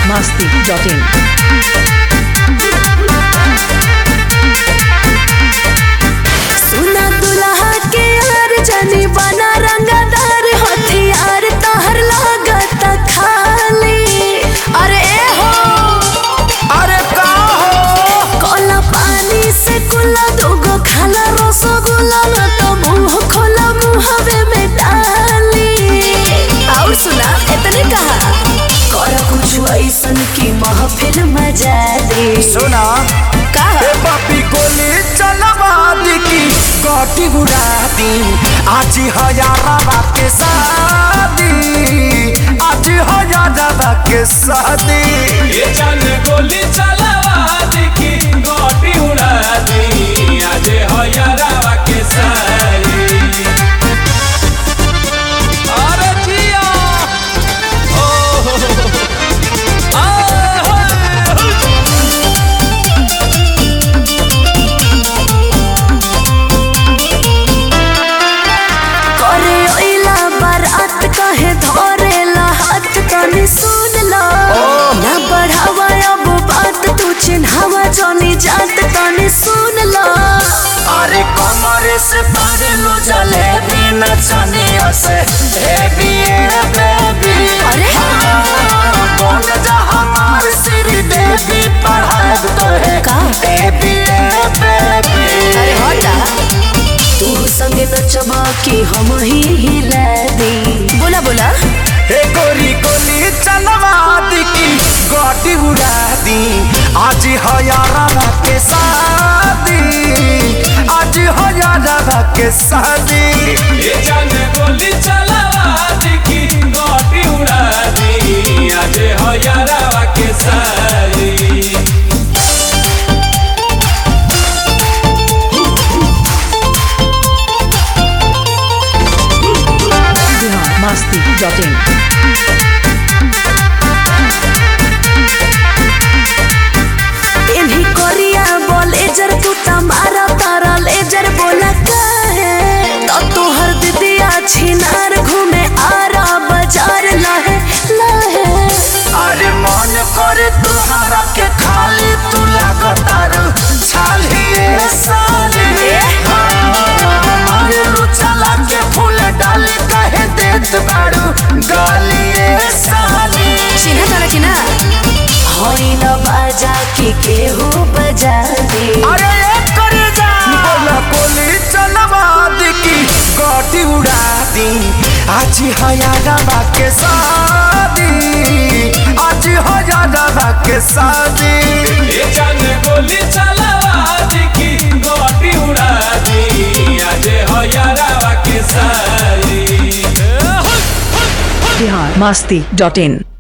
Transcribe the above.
biharmasti.in सुना दुल्हा के यार जानी बना रंगदार हथियार तहर लागत खाली। अरे हो अरे का हो कोला पानी से कुला दोगो खाला रसगुल्ला न तो मुंह खोला मुहवे में डाली। और सुना इतने कहा कर कुछ ऐसन की महफिल मजा दे। सुना कहा ए पापी गोली चलवा दी की गोटी उड़ा दी आज हो यारा के शादी आज हो यारा के शादी ये जान गोली चलावा दी की गोटी उड़ा दी आज हो यारा के सारी। अरे जिया ओ हो करे ओइला बारात कहे धरेला हाथ तनी सुन लो ना बढ़ावा अब बात तू चिन्हावा जोनी जात तनी सुन लो। अरे कमरे से पारे लो जले भी नचनिया से बेबी बेबी अरे कौन जा हमार श्री देवी पढ़ाए तो है का? बेबी बेबी अरे हटा तू संगे नचबा की हम ही हिला दी। बोला बोला हे गोरी गोली चलवा दी की गोटी उड़ा दी आज हो यारा के शादी आज हो यारा के शादी ये जान गोली चलावा दी की गोटी उड़ा दी आज हो यारा के सारी। biharmasti.in इन्हीं कोरिया बोले जर तू तमारा तारा लेजर बोला काहे तो तोहर दिदिया छिनार घूमे आरा बाजार लहे लहे। अरे मन करे तुम्हारा के खाली तू लगातार छालिए साली मारे लू चला के फूल डाली कहे देत बाड़ू गालिए साली चिन्ह तारा की ना होई न बाजा की केहू बजा दे। अरे एक करे जा बोला गोली चलवा दी की गोटी उड़ा दी आज हो यारा के शादी आज हो यारा के शादी ये जान गोली चलावा दी की गोटी उड़ा दी आज हो यारा के सारी। biharmasti.in